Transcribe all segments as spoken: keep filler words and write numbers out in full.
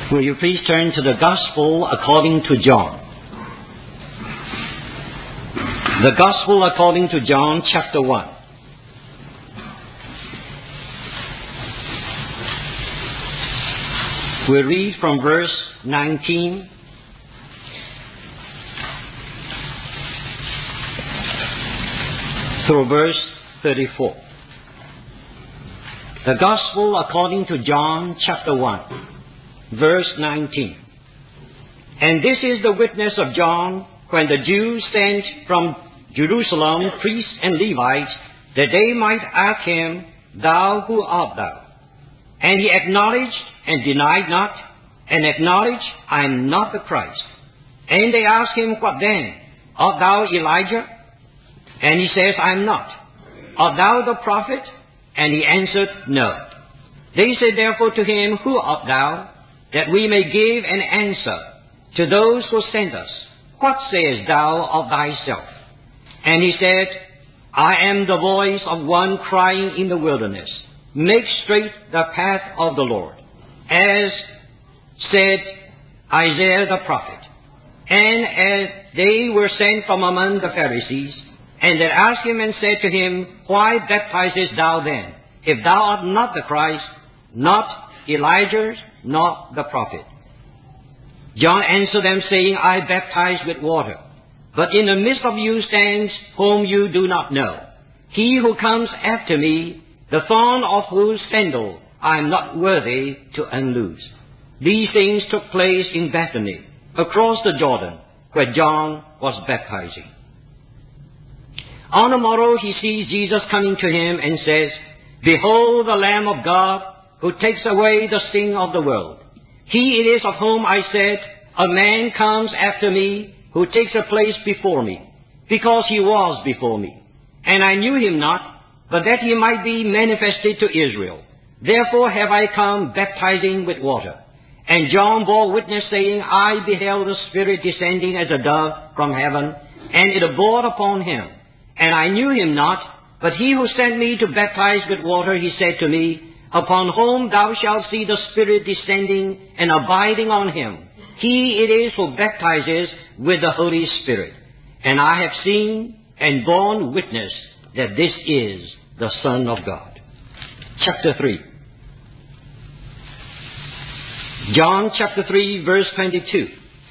Will you please turn to the Gospel according to John? The Gospel according to John, chapter one. We'll read from verse nineteen through verse thirty-four. The Gospel according to John, chapter one, verse nineteen. And this is the witness of John when the Jews sent from Jerusalem priests and Levites, that they might ask him, Thou, who art thou? And he acknowledged and denied not, and acknowledged, I am not the Christ. And they asked him, What then? Art thou Elijah? And he says, I am not. Art thou the prophet? And he answered, No. They said therefore to him, Who art thou? That we may give an answer to those who sent us. What sayest thou of thyself? And he said, I am the voice of one crying in the wilderness, Make straight the path of the Lord, as said Isaiah the prophet. And as they were sent from among the Pharisees, and they asked him and said to him, Why baptizest thou then, if thou art not the Christ, not Elijah, not the prophet? John answered them, saying, I baptize with water, but in the midst of you stands whom you do not know, he who comes after me, the thorn of whose sandal I am not worthy to unloose. These things took place in Bethany, across the Jordan, where John was baptizing. On the morrow he sees Jesus coming to him and says, Behold the Lamb of God, who takes away the sin of the world. He it is of whom I said, A man comes after me, who takes a place before me, because he was before me. And I knew him not, but that he might be manifested to Israel. Therefore have I come baptizing with water. And John bore witness, saying, I beheld the Spirit descending as a dove from heaven, and it abode upon him. And I knew him not, but he who sent me to baptize with water, he said to me, Upon whom thou shalt see the Spirit descending and abiding on him, he it is who baptizes with the Holy Spirit. And I have seen and borne witness that this is the Son of God. Chapter three. John chapter three, verse twenty-two.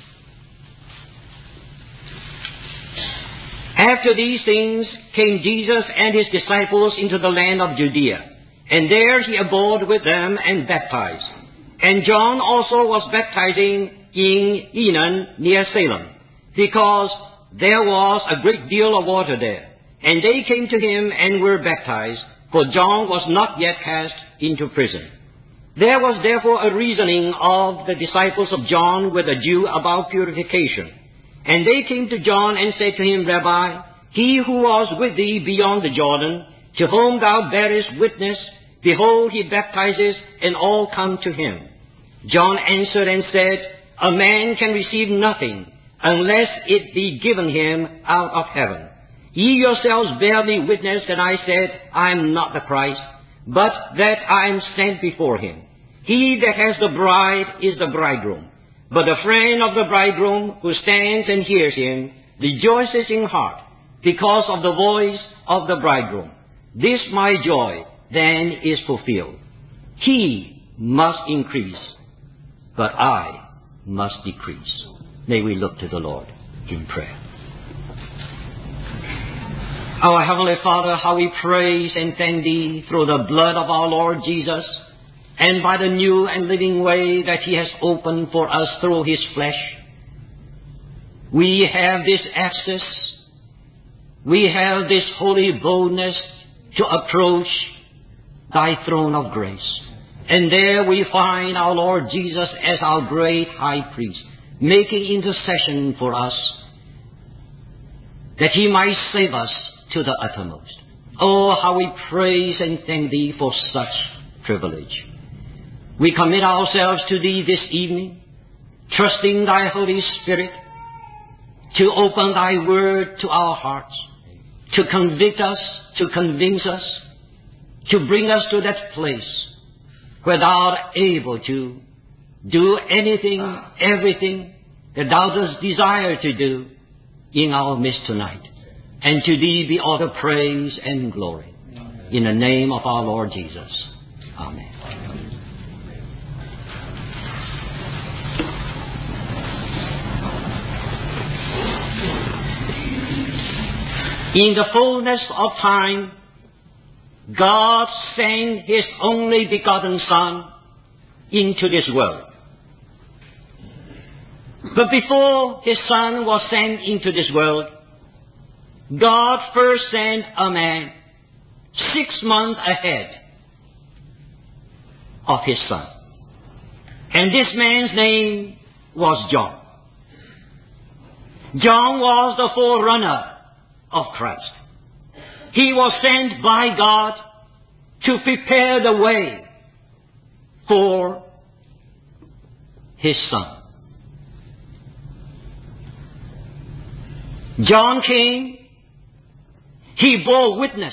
After these things came Jesus and his disciples into the land of Judea, and there he abode with them and baptized. And John also was baptizing in Enon near Salem, because there was a great deal of water there. And they came to him and were baptized, for John was not yet cast into prison. There was therefore a reasoning of the disciples of John with a Jew about purification. And they came to John and said to him, Rabbi, he who was with thee beyond the Jordan, to whom thou bearest witness, behold, he baptizes, and all come to him. John answered and said, A man can receive nothing unless it be given him out of heaven. Ye yourselves bear me witness that I said, I am not the Christ, but that I am sent before him. He that has the bride is the bridegroom. But the friend of the bridegroom who stands and hears him rejoices in heart because of the voice of the bridegroom. This my joy then is fulfilled. He must increase, but I must decrease. May we look to the Lord in prayer. Our Heavenly Father, how we praise and thank Thee through the blood of our Lord Jesus, and by the new and living way that He has opened for us through His flesh. We have this access, we have this holy boldness to approach Thy throne of grace. And there we find our Lord Jesus as our great high priest, making intercession for us, that He might save us to the uttermost. Oh, how we praise and thank Thee for such privilege. We commit ourselves to Thee this evening, trusting Thy Holy Spirit to open Thy Word to our hearts, to convict us, to convince us, to bring us to that place where Thou art able to do anything, everything that thou dost desire to do in our midst tonight. And to thee be all the praise and glory. In the name of our Lord Jesus. Amen. In the fullness of time, God sent His only begotten Son into this world. But before His Son was sent into this world, God first sent a man six months ahead of His Son. And this man's name was John. John was the forerunner of Christ. He was sent by God to prepare the way for His Son. John came. He bore witness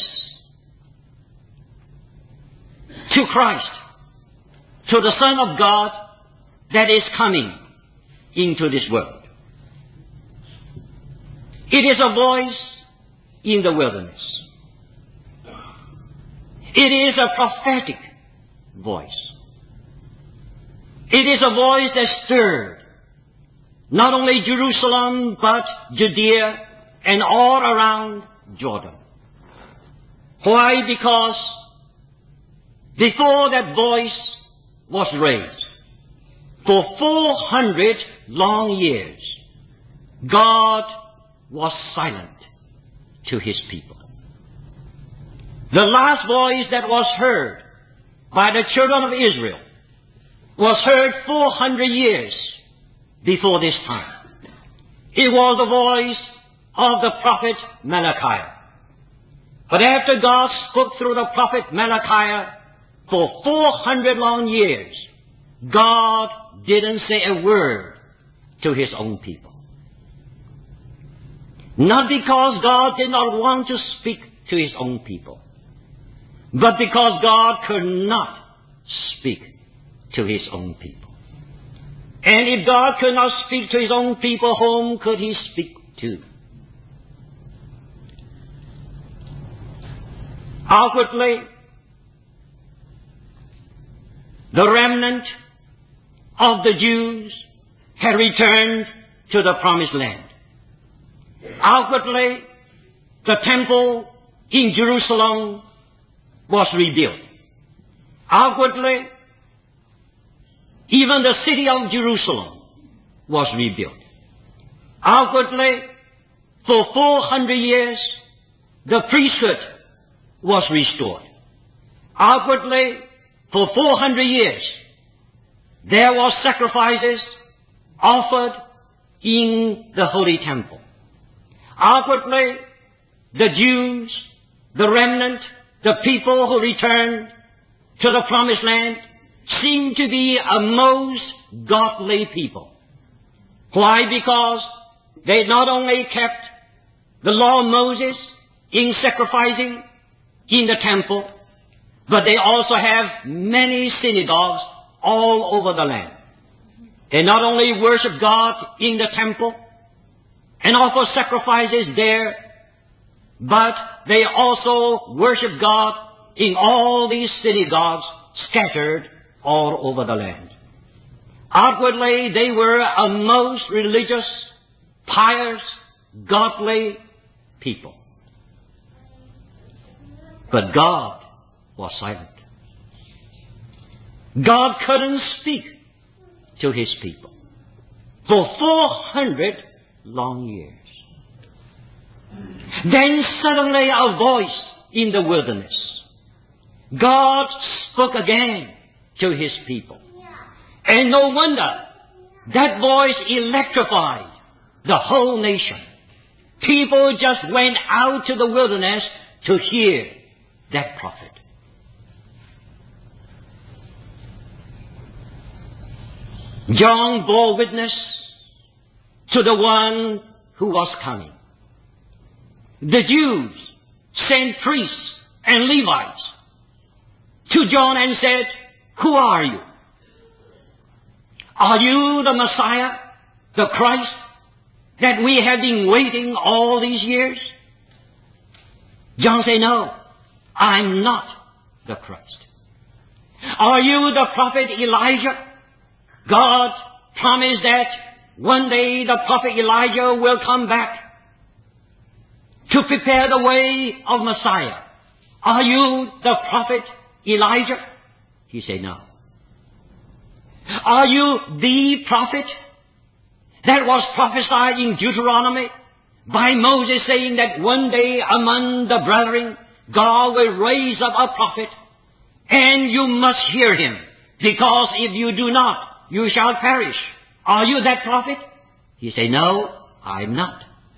to Christ, to the Son of God that is coming into this world. It is a voice in the wilderness. It is a prophetic voice. It is a voice that stirred not only Jerusalem, but Judea and all around Jordan. Why? Because before that voice was raised, for four hundred long years, God was silent to His people. The last voice that was heard by the children of Israel was heard four hundred years before this time. It was the voice of the prophet Malachi. But after God spoke through the prophet Malachi for four hundred long years, God didn't say a word to His own people. Not because God did not want to speak to His own people, but because God could not speak to His own people. And if God could not speak to His own people, whom could He speak to? Outwardly, the remnant of the Jews had returned to the promised land. Outwardly, the temple in Jerusalem was rebuilt. Outwardly, even the city of Jerusalem was rebuilt. Outwardly, for four hundred years, the priesthood was restored. Outwardly, for four hundred years, there were sacrifices offered in the holy temple. Outwardly, the Jews, the remnant, the people who returned to the promised land seemed to be a most godly people. Why? Because they not only kept the law of Moses in sacrificing in the temple, but they also have many synagogues all over the land. They not only worship God in the temple and offer sacrifices there, but they also worship God in all these synagogues scattered all over the land. Outwardly, they were a most religious, pious, godly people. But God was silent. God couldn't speak to His people for four hundred long years. Then suddenly a voice in the wilderness. God spoke again to His people. And no wonder that voice electrified the whole nation. People just went out to the wilderness to hear that prophet. John bore witness to the one who was coming. The Jews sent priests and Levites to John and said, "Who are you?" Are you the Messiah, the Christ, that we have been waiting all these years? John said, no, I'm not the Christ. Are you the prophet Elijah? God promised that one day the prophet Elijah will come back to prepare the way of Messiah. Are you the prophet Elijah? He said, no. Are you the prophet that was prophesied in Deuteronomy by Moses, saying that one day among the brethren God will raise up a prophet, and you must hear him, because if you do not, you shall perish. Are you that prophet? He said, no, I'm not.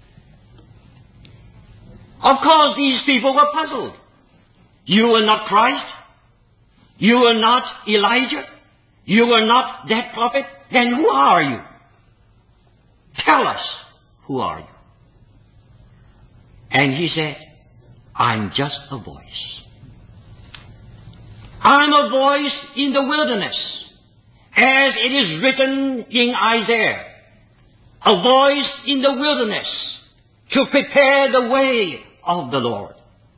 Of course, these people were puzzled. You are not Christ. You are not Elijah. You are not that prophet. Then who are you? Tell us, who are you? And he said, I'm just a voice. I'm a voice in the wilderness, as it is written in Isaiah. A voice in the wilderness to prepare the way of the Lord.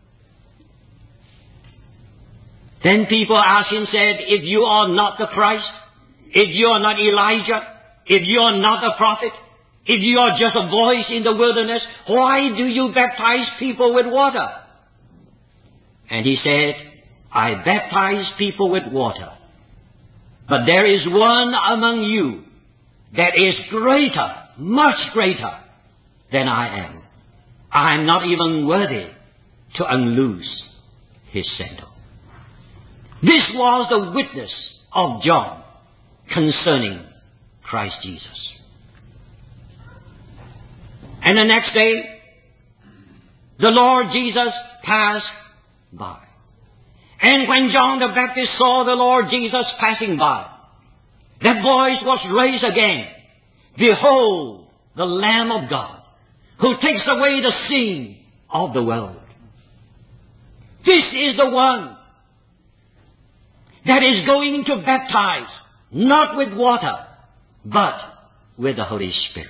Then people asked him, said, if you are not the Christ, if you are not Elijah, if you are not a prophet, if you are just a voice in the wilderness, why do you baptize people with water? And he said, I baptize people with water, but there is one among you that is greater, much greater than I am. I am not even worthy to unloose his sandal. This was the witness of John concerning Christ Jesus. And the next day, the Lord Jesus passed by. And when John the Baptist saw the Lord Jesus passing by, that voice was raised again. Behold, the Lamb of God, who takes away the sin of the world. This is the one that is going to baptize, not with water, but with the Holy Spirit.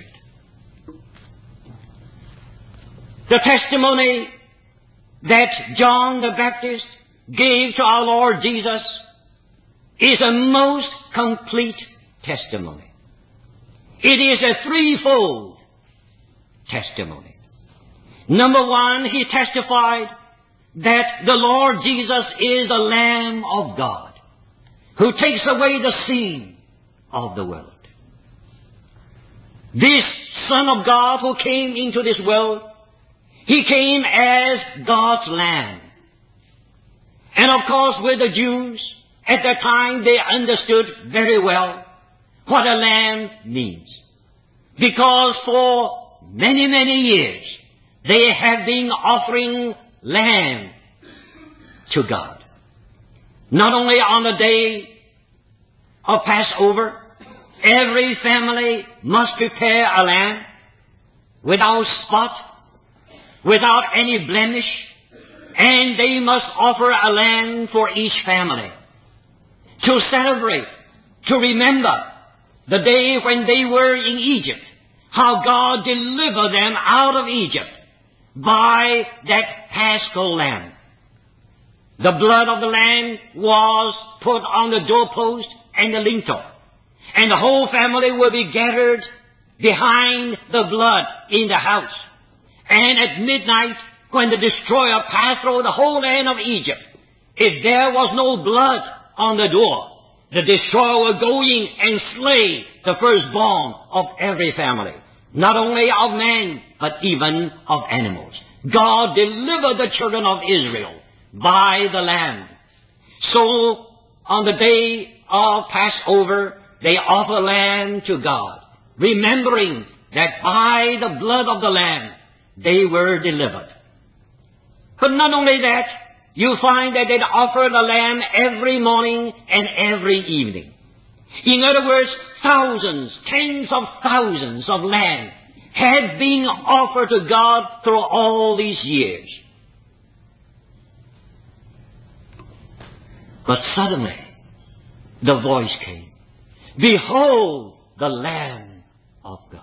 The testimony that John the Baptist gave to our Lord Jesus is a most complete testimony. It is a threefold testimony. Number one, he testified that the Lord Jesus is the Lamb of God, who takes away the sin of the world. This Son of God who came into this world, he came as God's Lamb. And of course, with the Jews, at that time, they understood very well what a lamb means. Because for many, many years, they have been offering lamb to God. Not only on the day of Passover, every family must prepare a lamb without spot, without any blemish, and they must offer a lamb for each family to celebrate, to remember the day when they were in Egypt, how God delivered them out of Egypt by that Paschal lamb. The blood of the lamb was put on the doorpost and the lintel, and the whole family will be gathered behind the blood in the house. And at midnight, when the destroyer passed through the whole land of Egypt, if there was no blood on the door, the destroyer would go in and slay the firstborn of every family, not only of men, but even of animals. God delivered the children of Israel by the Lamb. So, on the day of Passover, they offer lamb to God, remembering that by the blood of the Lamb, they were delivered. But not only that, you find that they offer the lamb every morning and every evening. In other words, thousands, tens of thousands of lambs had been offered to God through all these years. But suddenly, the voice came. Behold the Lamb of God.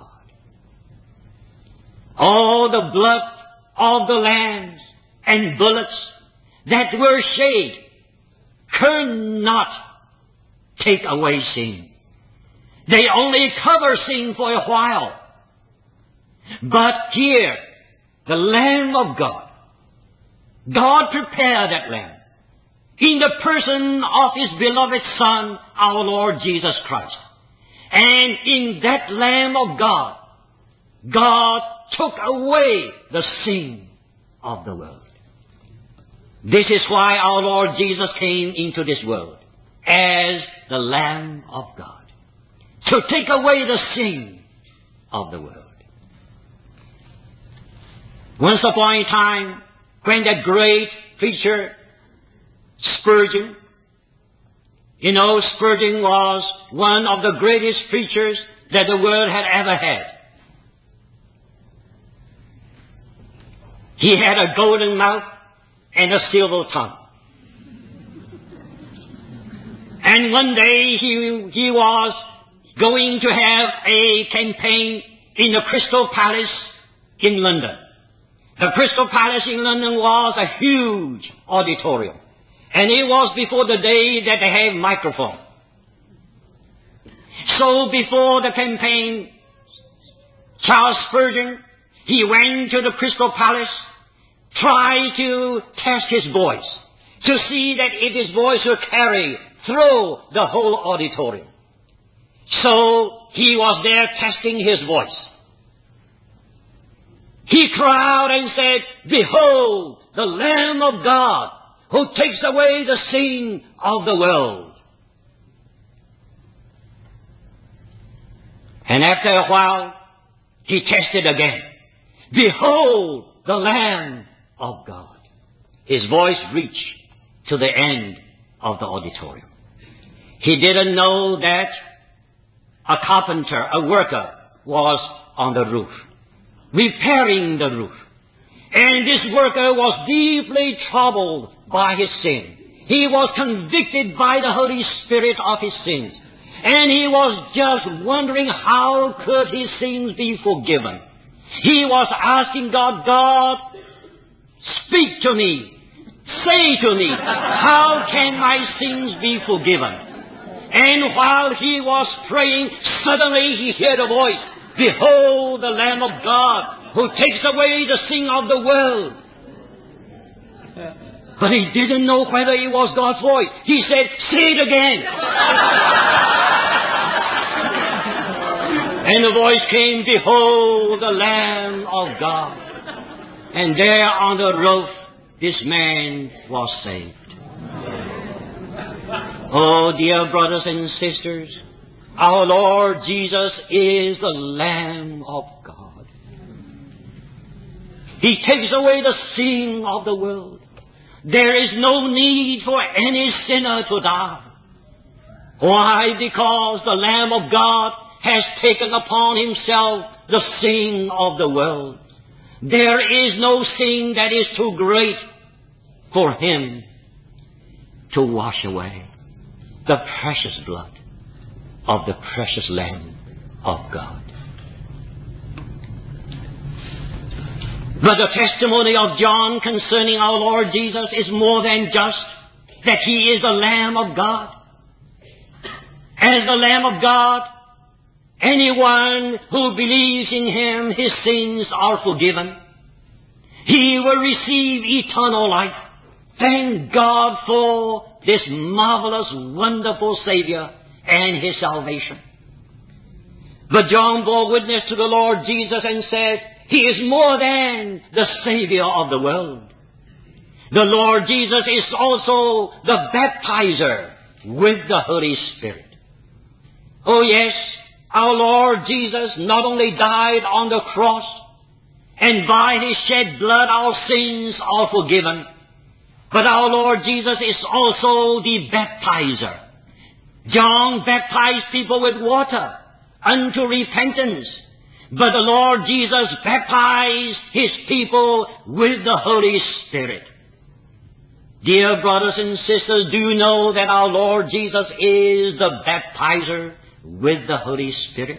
All the blood of the lambs and bullocks that were shed could not take away sin. They only cover sin for a while. But here, the Lamb of God, God prepared that Lamb in the person of His beloved Son, our Lord Jesus Christ. And in that Lamb of God, God took away the sin of the world. This is why our Lord Jesus came into this world as the Lamb of God, to take away the sin of the world. Once upon a time, when that great preacher, Spurgeon, you know, Spurgeon was one of the greatest preachers that the world had ever had. He had a golden mouth and a silver tongue. And one day he, he was going to have a campaign in the Crystal Palace in London. The Crystal Palace in London was a huge auditorium. And it was before the day that they have microphone. So before the campaign, Charles Spurgeon, he went to the Crystal Palace, tried to test his voice, to see that if his voice would carry through the whole auditorium. So he was there testing his voice. He cried and said, "Behold, the Lamb of God, who takes away the sin of the world." And after a while, he tested again. "Behold, the Lamb of God." His voice reached to the end of the auditorium. He didn't know that a carpenter, a worker, was on the roof, repairing the roof. And this worker was deeply troubled by his sin. He was convicted by the Holy Spirit of his sins. And he was just wondering how could his sins be forgiven. He was asking God, "God, speak to me. Say to me, how can my sins be forgiven?" And while he was praying, suddenly he heard a voice, "Behold the Lamb of God, who takes away the sin of the world." But he didn't know whether it was God's voice. He said, "Say it again." And the voice came, "Behold the Lamb of God." And there on the roof, this man was saved. Oh, dear brothers and sisters, our Lord Jesus is the Lamb of God. He takes away the sin of the world. There is no need for any sinner to die. Why? Because the Lamb of God has taken upon Himself the sin of the world. There is no sin that is too great for Him to wash away. The precious blood of the precious Lamb of God. But the testimony of John concerning our Lord Jesus is more than just that He is the Lamb of God. As the Lamb of God, anyone who believes in Him, his sins are forgiven. He will receive eternal life. Thank God for this marvelous, wonderful Savior and His salvation. But John bore witness to the Lord Jesus and said, He is more than the Savior of the world. The Lord Jesus is also the baptizer with the Holy Spirit. Oh yes, our Lord Jesus not only died on the cross, and by His shed blood our sins are forgiven, but our Lord Jesus is also the baptizer. John baptized people with water unto repentance, but the Lord Jesus baptized His people with the Holy Spirit. Dear brothers and sisters, do you know that our Lord Jesus is the baptizer with the Holy Spirit?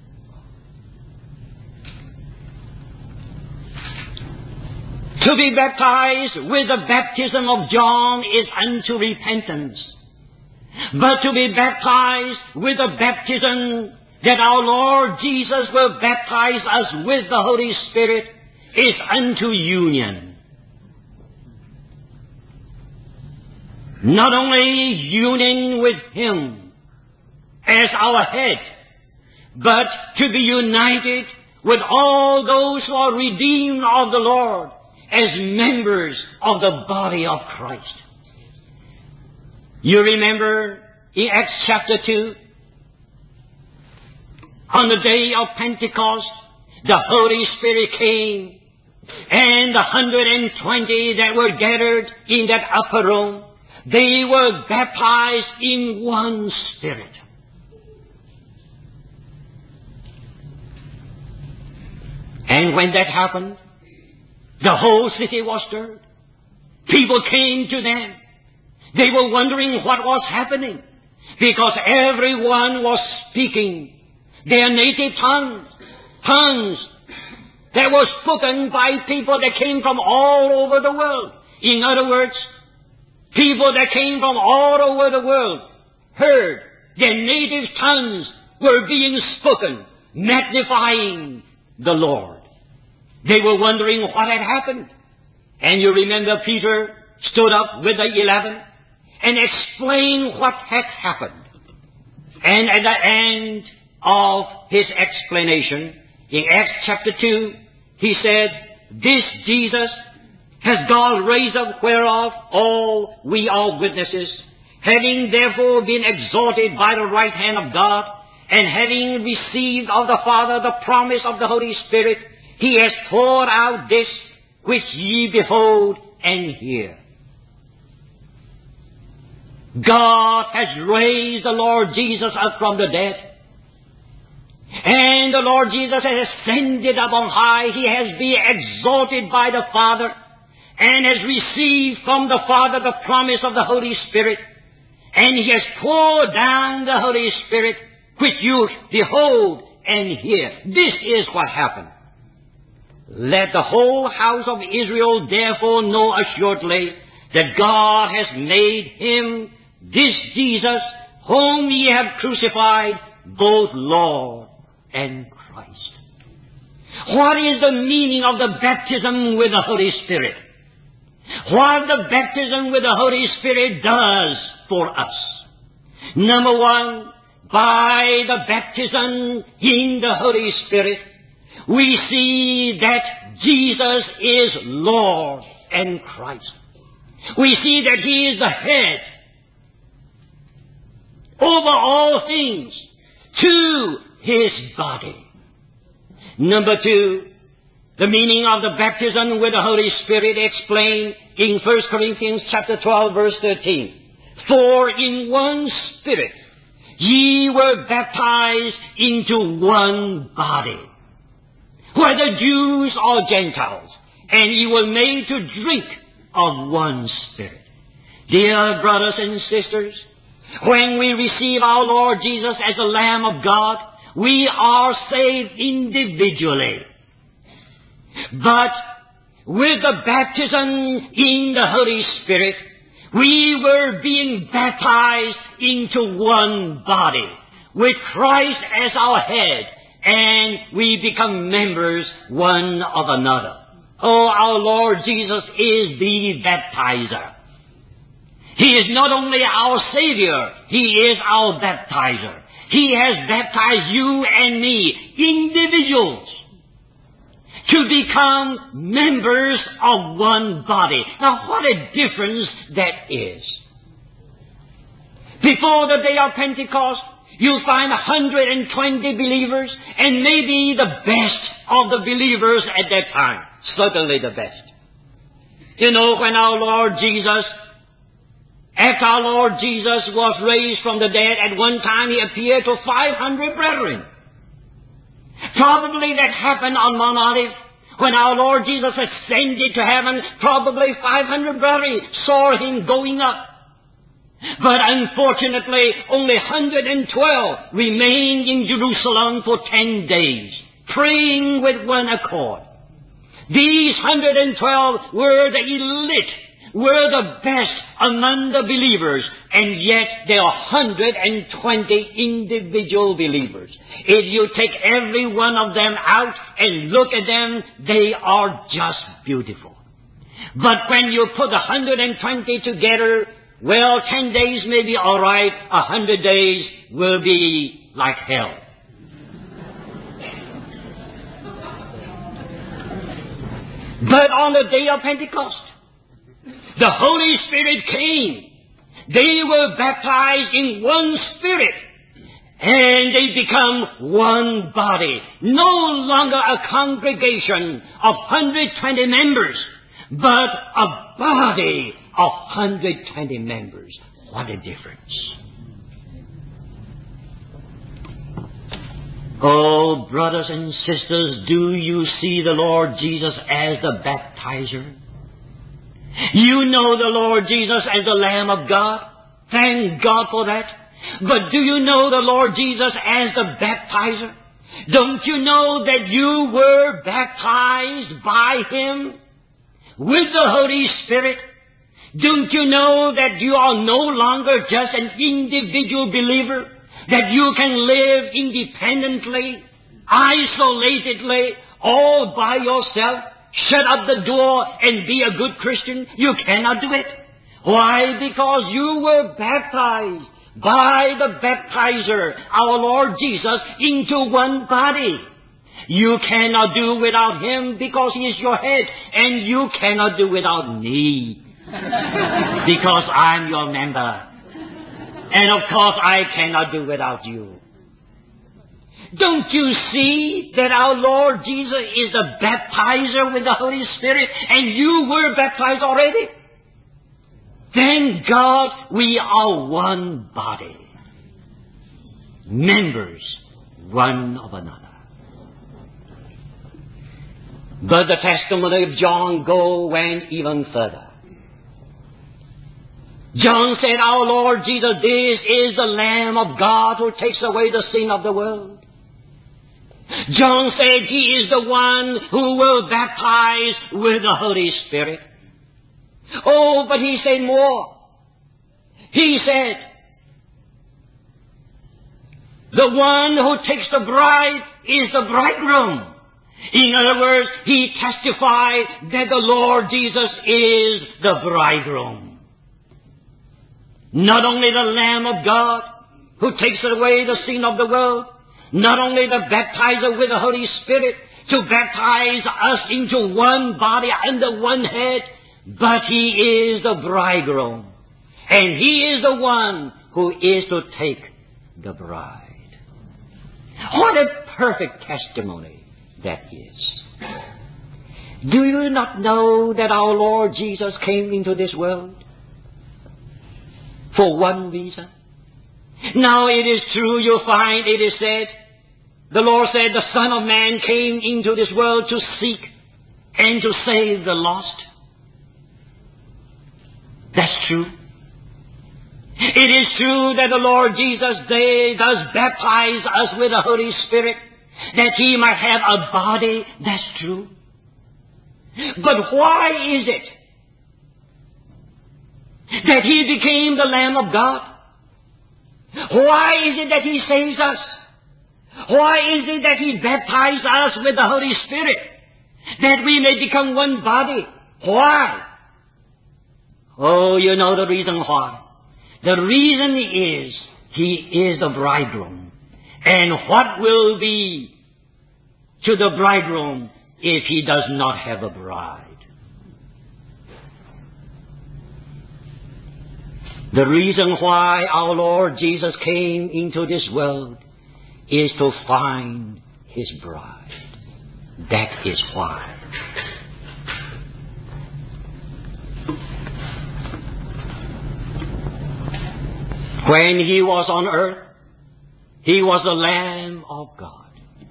To be baptized with the baptism of John is unto repentance. But to be baptized with the baptism that our Lord Jesus will baptize us with the Holy Spirit is unto union. Not only union with Him as our head, but to be united with all those who are redeemed of the Lord as members of the body of Christ. You remember in Acts chapter two, on the day of Pentecost, the Holy Spirit came, and the hundred and twenty that were gathered in that upper room, they were baptized in one Spirit. And when that happened, the whole city was stirred. People came to them. They were wondering what was happening, because everyone was speaking their native tongues, tongues that were spoken by people that came from all over the world. In other words, people that came from all over the world heard their native tongues were being spoken, magnifying the Lord. They were wondering what had happened. And you remember Peter stood up with the eleven and explained what had happened. And at the end of his explanation, in Acts chapter two, he said, "This Jesus has God raised up, whereof all we are witnesses, having therefore been exalted by the right hand of God, and having received of the Father the promise of the Holy Spirit, He has poured out this which ye behold and hear." God has raised the Lord Jesus up from the dead. And the Lord Jesus has ascended up on high. He has been exalted by the Father and has received from the Father the promise of the Holy Spirit. And He has poured down the Holy Spirit, which you behold and hear. This is what happened. Let the whole house of Israel therefore know assuredly that God has made Him, this Jesus, whom ye have crucified, both Lord and Christ. What is the meaning of the baptism with the Holy Spirit? What the baptism with the Holy Spirit does for us. Number one, by the baptism in the Holy Spirit, we see that Jesus is Lord and Christ. We see that He is the head over all things to His body. Number two, the meaning of the baptism with the Holy Spirit explained in First Corinthians chapter twelve, verse thirteen. For in one Spirit ye were baptized into one body, whether Jews or Gentiles, and ye were made to drink of one Spirit. Dear brothers and sisters, when we receive our Lord Jesus as the Lamb of God, we are saved individually. But with the baptism in the Holy Spirit, we were being baptized into one body, with Christ as our head, and we become members one of another. Oh, our Lord Jesus is the baptizer. He is not only our Savior, He is our baptizer. He has baptized you and me, individuals, to become members of one body. Now, what a difference that is. Before the day of Pentecost, you'll find one hundred twenty believers, and maybe the best of the believers at that time. Certainly the best. You know, when our Lord Jesus, after our Lord Jesus was raised from the dead, at one time He appeared to five hundred brethren. Probably that happened on Mount Olive. When our Lord Jesus ascended to heaven, probably five hundred brethren saw Him going up. But unfortunately, only one hundred twelve remained in Jerusalem for ten days, praying with one accord. These one hundred twelve were the elite, were the best among the believers, and yet there are one hundred twenty individual believers. If you take every one of them out and look at them, they are just beautiful. But when you put one hundred twenty together, well, ten days may be all right, a hundred days will be like hell. But on the day of Pentecost, the Holy Spirit came. They were baptized in one Spirit, and they become one body. No longer a congregation of one hundred twenty members, but a body of one hundred twenty members. What a difference. Oh, brothers and sisters, do you see the Lord Jesus as the baptizer? You know the Lord Jesus as the Lamb of God. Thank God for that. But do you know the Lord Jesus as the baptizer? Don't you know that you were baptized by Him with the Holy Spirit? Don't you know that you are no longer just an individual believer? That you can live independently, isolatedly, all by yourself, shut up the door and be a good Christian? You cannot do it. Why? Because you were baptized by the baptizer, our Lord Jesus, into one body. You cannot do without Him because He is your head, and you cannot do without me because I'm your member. And of course I cannot do without you. Don't you see that our Lord Jesus is the baptizer with the Holy Spirit, and you were baptized already? Thank God we are one body, members one of another. But the testimony of John go went even further. John said, our Lord Jesus, this is the Lamb of God who takes away the sin of the world. John said He is the one who will baptize with the Holy Spirit. Oh, but He said more. He said, the one who takes the bride is the bridegroom. In other words, He testified that the Lord Jesus is the bridegroom. Not only the Lamb of God who takes away the sin of the world, not only the baptizer with the Holy Spirit to baptize us into one body under one head, but He is the bridegroom. And He is the one who is to take the bride. What a perfect testimony that is. Do you not know that our Lord Jesus came into this world for one reason? Now it is true, you'll find it is said, the Lord said the Son of Man came into this world to seek and to save the lost. That's true. It is true that the Lord Jesus they does baptize us with the Holy Spirit, that He might have a body. That's true. But why is it that He became the Lamb of God? Why is it that He saves us? Why is it that He baptized us with the Holy Spirit? That we may become one body. Why? Oh, you know the reason why. The reason is He is the bridegroom. And what will be to the bridegroom if he does not have a bride? The reason why our Lord Jesus came into this world is to find His bride. That is why. When He was on earth, He was the Lamb of God.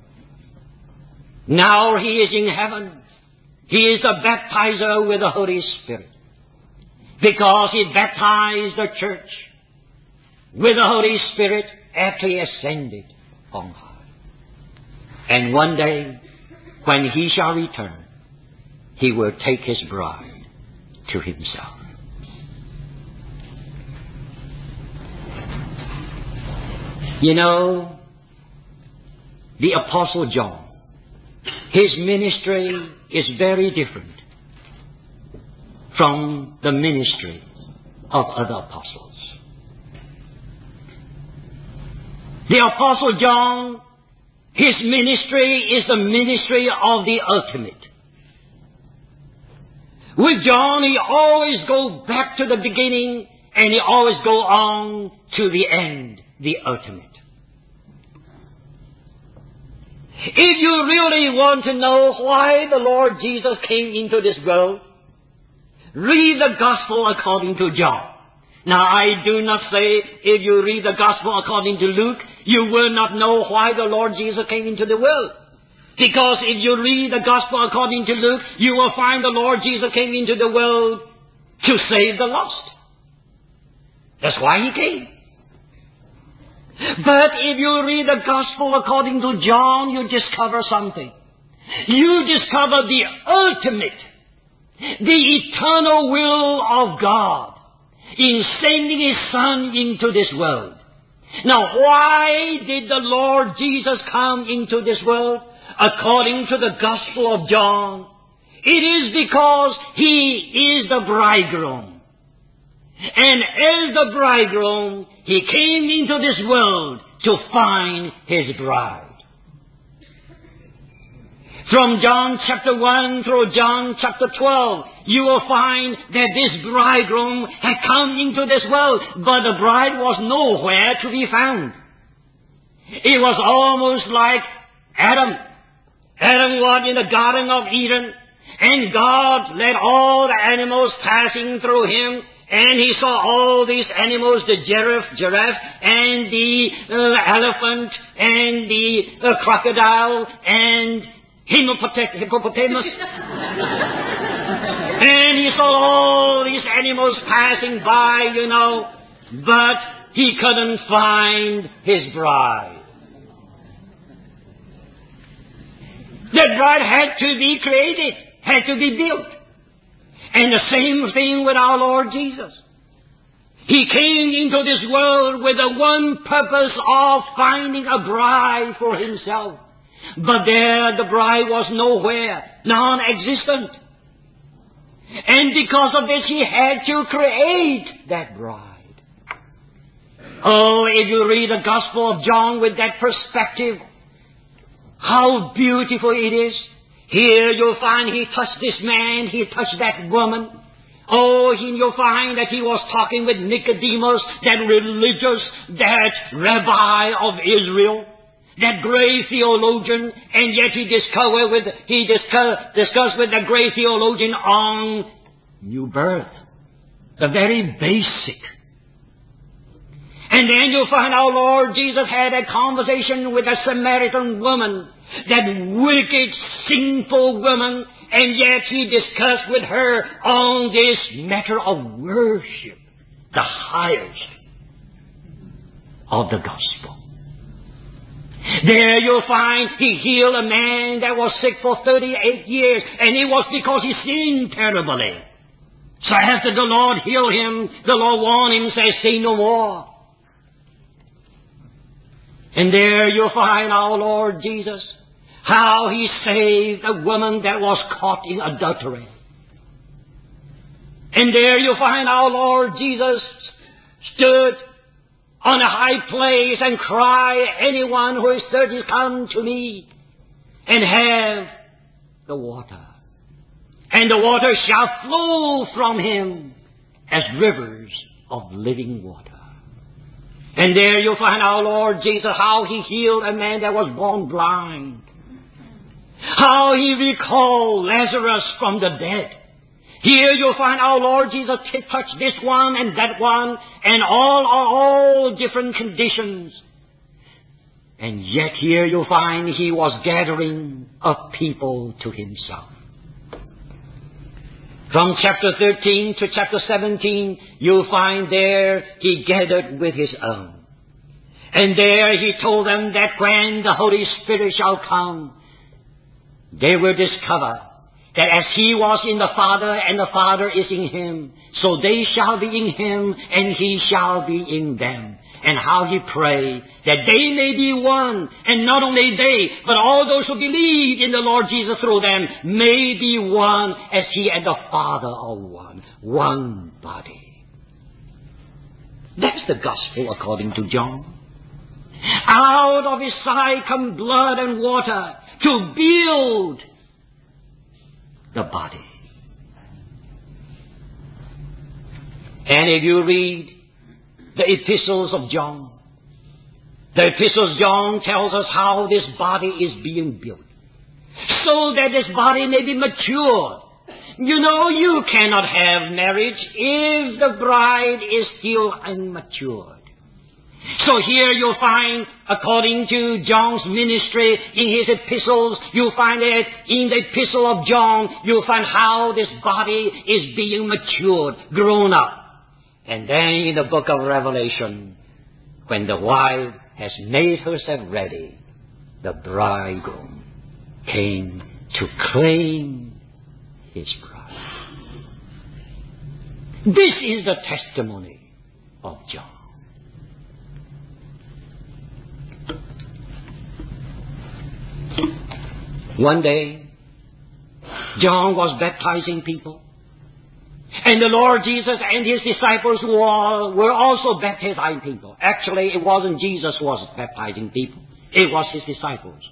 Now He is in heaven. He is the baptizer with the Holy Spirit. Because He baptized the church with the Holy Spirit after he ascended on high. And one day, when he shall return, he will take his bride to himself. You know, the Apostle John, his ministry is very different from the ministry of other apostles. The Apostle John, his ministry is the ministry of the ultimate. With John, he always goes back to the beginning and he always goes on to the end, the ultimate. If you really want to know why the Lord Jesus came into this world, read the Gospel according to John. Now, I do not say if you read the Gospel according to Luke, you will not know why the Lord Jesus came into the world. Because if you read the Gospel according to Luke, you will find the Lord Jesus came into the world to save the lost. That's why he came. But if you read the Gospel according to John, you discover something. You discover the ultimate, the eternal will of God in sending his Son into this world. Now, why did the Lord Jesus come into this world? According to the Gospel of John, it is because he is the bridegroom. And as the bridegroom, he came into this world to find his bride. From John chapter one through John chapter twelve, you will find that this bridegroom had come into this world, but the bride was nowhere to be found. It was almost like Adam. Adam was in the Garden of Eden, and God let all the animals passing through him, and he saw all these animals, the giraffe, giraffe and the uh, elephant, and the uh, crocodile, and hippopotamus. And he saw all these animals passing by, you know, but he couldn't find his bride. That bride had to be created, had to be built. And the same thing with our Lord Jesus. He came into this world with the one purpose of finding a bride for himself. But there the bride was nowhere, non-existent. And because of this, he had to create that bride. Oh, if you read the Gospel of John with that perspective, how beautiful it is. Here you'll find he touched this man, he touched that woman. Oh, he, you'll find that he was talking with Nicodemus, that religious, that rabbi of Israel, that great theologian, and yet he discovered with, he discussed, discussed with the great theologian on new birth, the very basic. And then you'll find our Lord Jesus had a conversation with a Samaritan woman, that wicked, sinful woman, and yet he discussed with her on this matter of worship, the highest of the gospel. There you'll find he healed a man that was sick for thirty-eight years, and it was because he sinned terribly. So after the Lord healed him, the Lord warned him, says, sin no more. And there you'll find our Lord Jesus, how he saved a woman that was caught in adultery. And there you'll find our Lord Jesus stood on a high place and cried, anyone who is thirsty, come to me and have the water. And the water shall flow from him as rivers of living water. And there you'll find our Lord Jesus, how he healed a man that was born blind. How he recalled Lazarus from the dead. Here you'll find our Lord Jesus touch this one and that one, and all are all different conditions. And yet here you'll find he was gathering a people to himself. From chapter thirteen to chapter seventeen, you'll find there he gathered with his own. And there he told them that when the Holy Spirit shall come, they will discover that as he was in the Father and the Father is in him, so they shall be in him and he shall be in them. And how he prayed that they may be one, and not only they, but all those who believe in the Lord Jesus through them may be one as he and the Father are one. One body. That's the gospel according to John. Out of his side come blood and water to build the body. And if you read the epistles of John, the epistles of John tells us how this body is being built, so that this body may be matured. You know, you cannot have marriage if the bride is still unmatured. So here you'll find, according to John's ministry in his epistles, you'll find it in the epistle of John, you'll find how this body is being matured, grown up. And then in the book of Revelation, when the wife has made herself ready, the bridegroom came to claim his bride. This is the testimony of John. One day, John was baptizing people. And the Lord Jesus and his disciples were, were also baptizing people. Actually, it wasn't Jesus who was baptizing people. It was his disciples.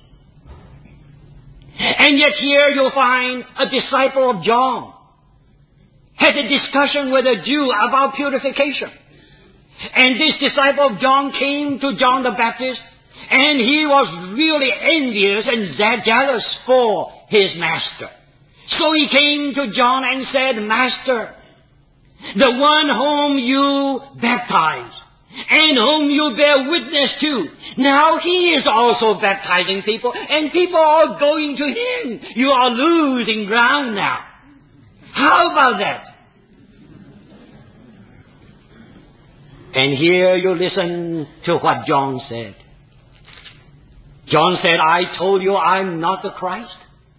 And yet here you'll find a disciple of John had a discussion with a Jew about purification. And this disciple of John came to John the Baptist, and he was really envious and jealous for his master. So he came to John and said, Master, the one whom you baptize and whom you bear witness to, now he is also baptizing people, and people are going to him. You are losing ground now. How about that? And here you listen to what John said. John said, I told you I'm not the Christ.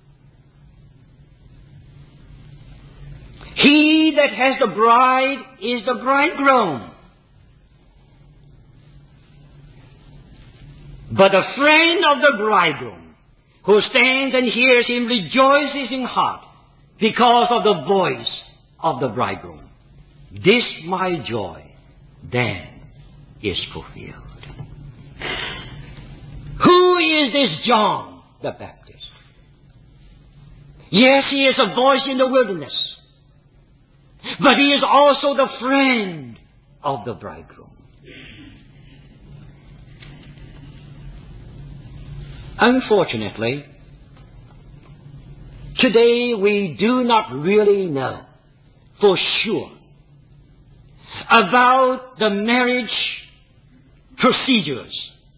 He that has the bride is the bridegroom. But the friend of the bridegroom, who stands and hears him, rejoices in heart because of the voice of the bridegroom. This my joy then is fulfilled. Who is this John the Baptist? Yes, he is a voice in the wilderness. But he is also the friend of the bridegroom. Unfortunately, today we do not really know for sure about the marriage procedures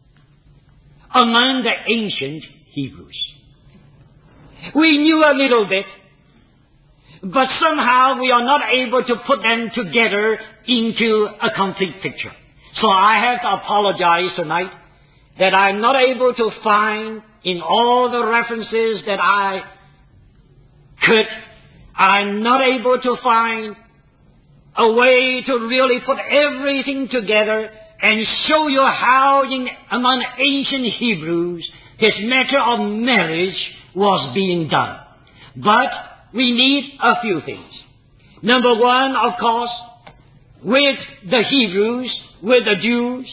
among the ancient Hebrews. We knew a little bit, but somehow we are not able to put them together into a complete picture. So I have to apologize tonight that I'm not able to find in all the references that I could, I'm not able to find a way to really put everything together and show you how in, among ancient Hebrews this matter of marriage was being done. But we need a few things. Number one, of course, with the Hebrews, with the Jews,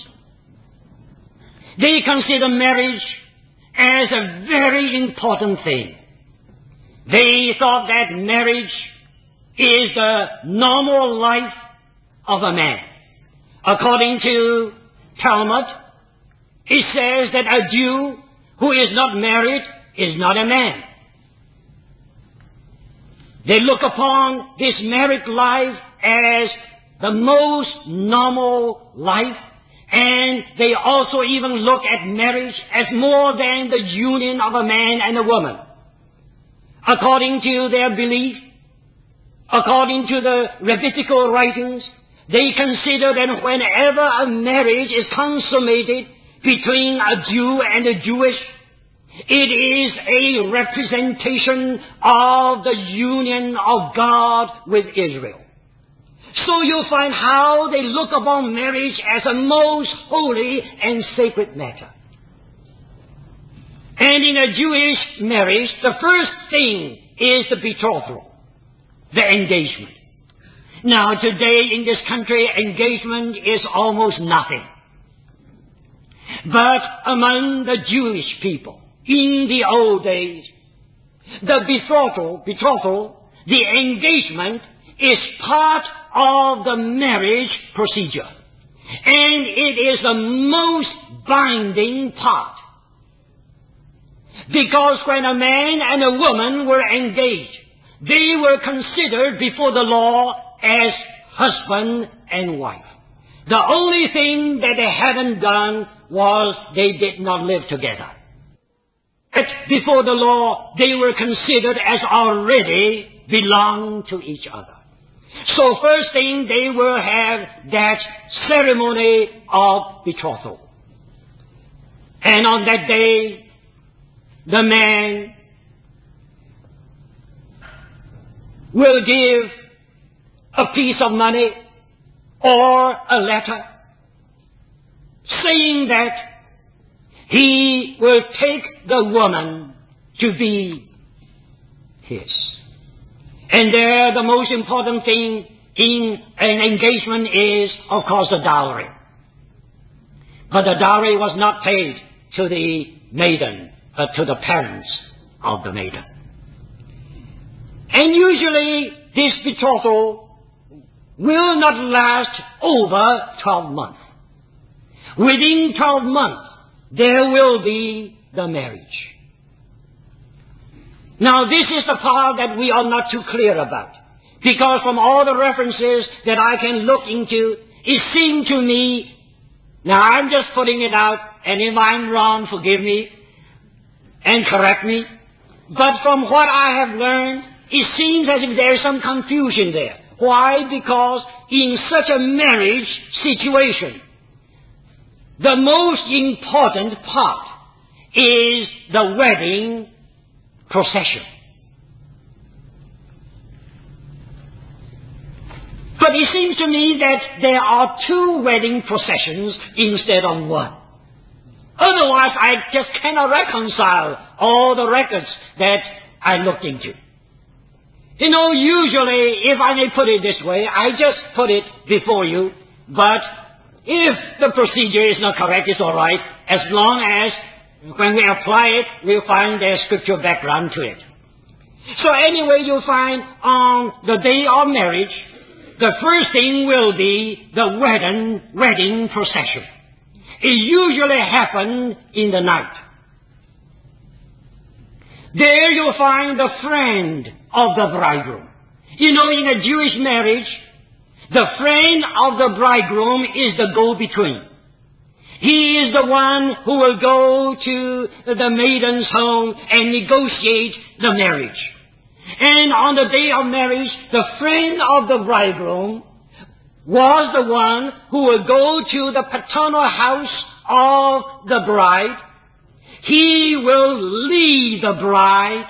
they consider marriage as a very important thing. They thought that marriage is the normal life of a man. According to Talmud, it says that a Jew who is not married is not a man. They look upon this married life as the most normal life, and they also even look at marriage as more than the union of a man and a woman. According to their belief, According to the rabbinical writings, they consider that whenever a marriage is consummated between a Jew and a Jewish, it is a representation of the union of God with Israel. So you find how they look upon marriage as a most holy and sacred matter. And in a Jewish marriage, the first thing is the betrothal, the engagement. Now, today in this country, engagement is almost nothing. But among the Jewish people, in the old days, the betrothal, betrothal, the engagement is part of the marriage procedure. And it is the most binding part. Because when a man and a woman were engaged, they were considered before the law as husband and wife. The only thing that they hadn't done was they did not live together. But before the law, they were considered as already belong to each other. So first thing, they will have that ceremony of betrothal. And on that day, the man will give a piece of money or a letter saying that he will take the woman to be his. And there, the most important thing in an engagement is, of course, the dowry. But the dowry was not paid to the maiden, but to the parents of the maiden. And usually, this betrothal will not last over twelve months. Within twelve months, there will be the marriage. Now, this is the part that we are not too clear about. Because from all the references that I can look into, it seemed to me, now I'm just putting it out, and if I'm wrong, forgive me and correct me. But from what I have learned, it seems as if there is some confusion there. Why? Because in such a marriage situation, the most important part is the wedding procession. But it seems to me that there are two wedding processions instead of one. Otherwise, I just cannot reconcile all the records that I looked into. You know, usually, if I may put it this way, I just put it before you, but if the procedure is not correct, it's all right, as long as when we apply it, we'll find there's scriptural background to it. So anyway, you'll find on the day of marriage, the first thing will be the wedding, wedding procession. It usually happens in the night. There you'll find the friend of the bridegroom. You know, in a Jewish marriage, the friend of the bridegroom is the go-between. He is the one who will go to the maiden's home and negotiate the marriage. And on the day of marriage, the friend of the bridegroom was the one who will go to the paternal house of the bride. He will lead the bride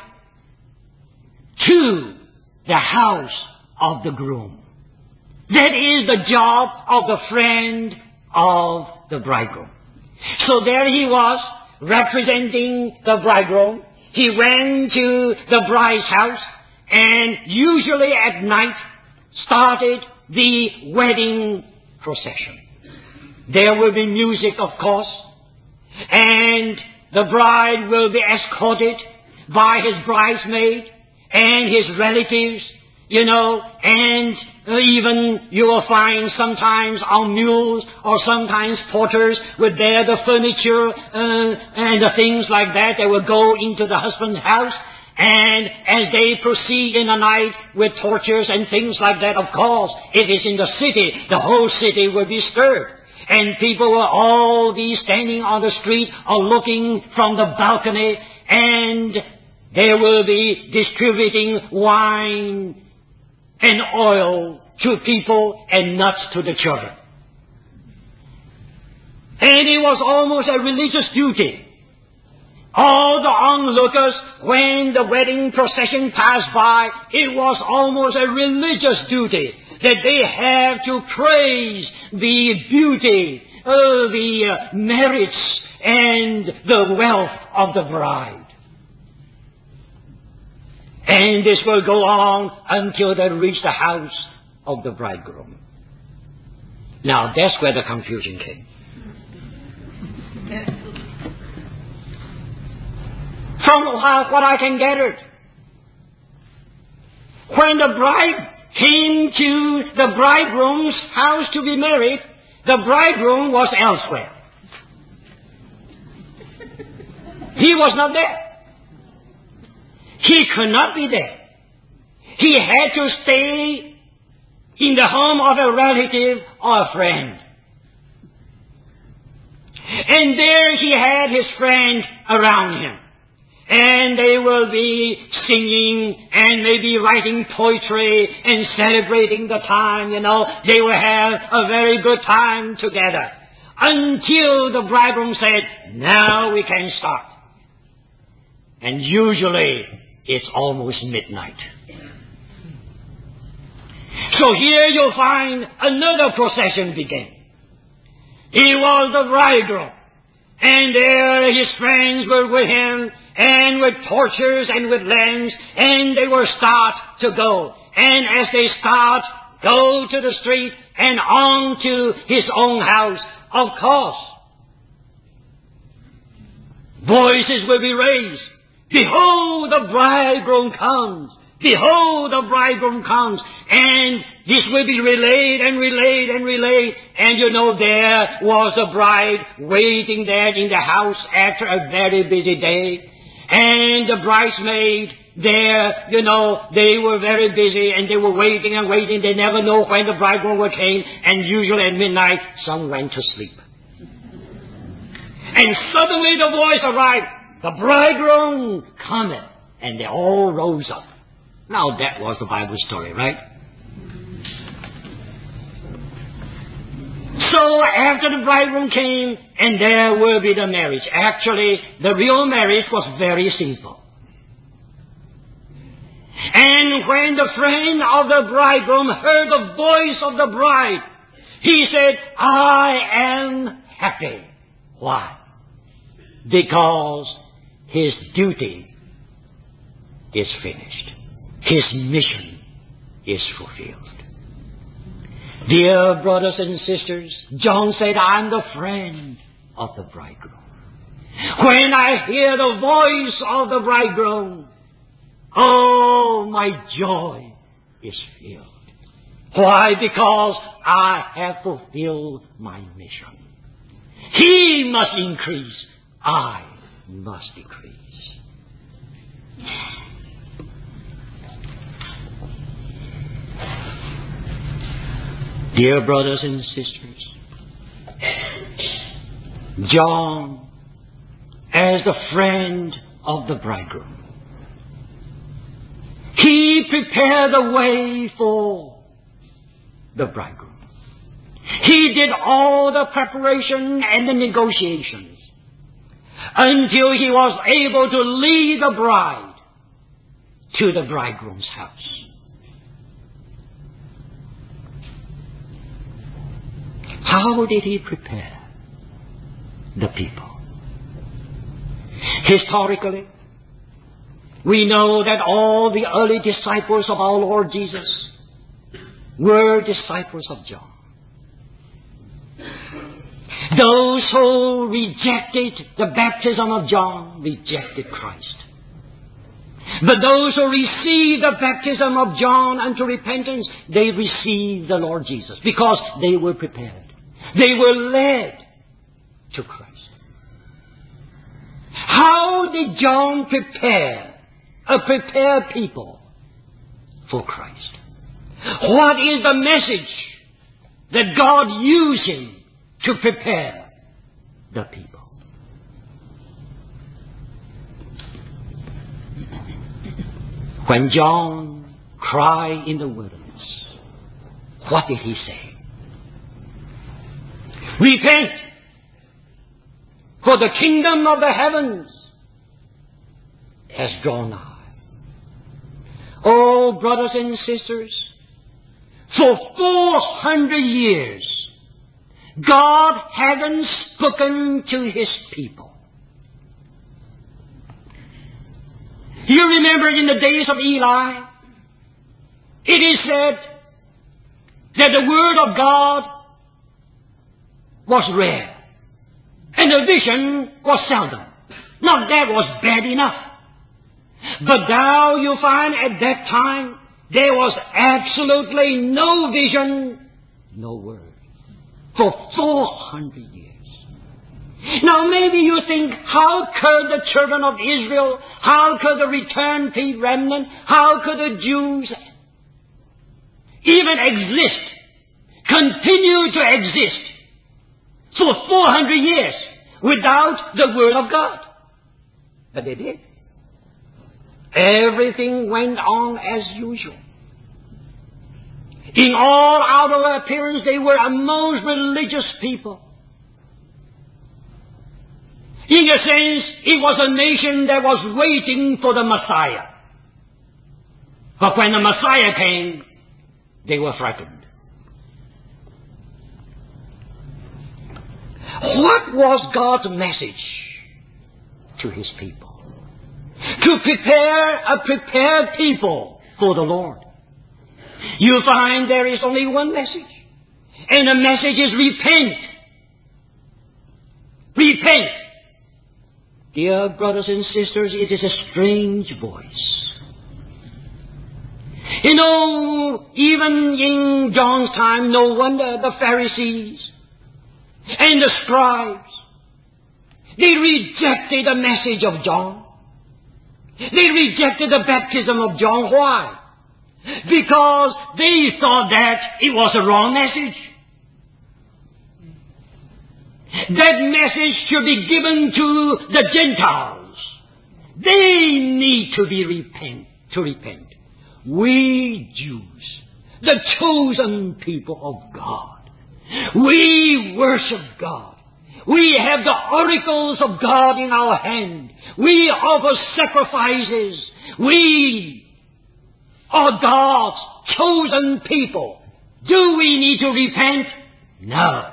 to the house of the groom. That is the job of the friend of the bridegroom. So there he was, representing the bridegroom. He went to the bride's house, and usually at night started the wedding procession. There will be music, of course, and the bride will be escorted by his bridesmaid and his relatives, you know, and even you will find sometimes on mules or sometimes porters will bear the furniture uh, and the things like that. They will go into the husband's house, and as they proceed in the night with torches and things like that, of course, it is in the city. The whole city will be stirred. And people will all be standing on the street or looking from the balcony, and they will be distributing wine, and oil to people and nuts to the children. And it was almost a religious duty. All the onlookers, when the wedding procession passed by, it was almost a religious duty that they have to praise the beauty, uh, the uh, merits, and the wealth of the bride. And this will go on until they reach the house of the bridegroom. Now that's where the confusion came. From what I can gather, when the bride came to the bridegroom's house to be married, the bridegroom was elsewhere. He was not there. He could not be there. He had to stay in the home of a relative or a friend. And there he had his friend around him. And they will be singing and maybe writing poetry and celebrating the time, you know. They will have a very good time together. Until the bridegroom said, now we can start. And usually it's almost midnight. So here you'll find another procession begin. He was the bridegroom. And there his friends were with him, and with torches and with lamps, and they will start to go. And as they start, go to the street and on to his own house. Of course, voices will be raised. Behold, the bridegroom comes. Behold, the bridegroom comes. And this will be relayed and relayed and relayed. And you know, there was a bride waiting there in the house after a very busy day. And the bridesmaid there, you know, they were very busy and they were waiting and waiting. They never know when the bridegroom would came. And usually at midnight, some went to sleep. And suddenly the voice arrived, the bridegroom cometh. And they all rose up. Now that was the Bible story, right? So after the bridegroom came, and there will be the marriage. Actually, the real marriage was very simple. And when the friend of the bridegroom heard the voice of the bride, he said, I am happy. Why? Because his duty is finished. His mission is fulfilled. Dear brothers and sisters, John said, I'm the friend of the bridegroom. When I hear the voice of the bridegroom, oh, my joy is filled. Why? Because I have fulfilled my mission. He must increase. I must decrease. Dear brothers and sisters, John, as the friend of the bridegroom, he prepared the way for the bridegroom. He did all the preparation and the negotiations until he was able to lead the bride to the bridegroom's house. How did he prepare the people? Historically, we know that all the early disciples of our Lord Jesus were disciples of John. Those who rejected the baptism of John rejected Christ. But those who received the baptism of John unto repentance, they received the Lord Jesus because they were prepared. They were led to Christ. How did John prepare, uh, prepare people for Christ? What is the message that God used him to prepare the people? When John cried in the wilderness, What did he say? Repent, for the kingdom of the heavens has drawn nigh. Oh, brothers and sisters, for four hundred years, God hadn't spoken to His people. You remember in the days of Eli, it is said that the Word of God was rare, and the vision was seldom. Now that was bad enough. But now you find at that time there was absolutely no vision, no word, for four hundred years. Now maybe you think, how could the children of Israel, how could the returned remnant, how could the Jews even exist, continue to exist for four hundred years without the Word of God? But they did. Everything went on as usual. In all outward appearance, they were a most religious people. In a sense, it was a nation that was waiting for the Messiah. But when the Messiah came, they were frightened. What was God's message to His people? To prepare a prepared people for the Lord. You find there is only one message. And the message is repent. Repent. Dear brothers and sisters, it is a strange voice. You know, even in John's time, no wonder the Pharisees and the scribes, they rejected the message of John. They rejected the baptism of John. Why? Because they thought that it was a wrong message. That message should be given to the Gentiles. They need to be repent, to repent. We Jews, the chosen people of God, we worship God. We have the oracles of God in our hand. We offer sacrifices. We are God's chosen people. Do we need to repent? No.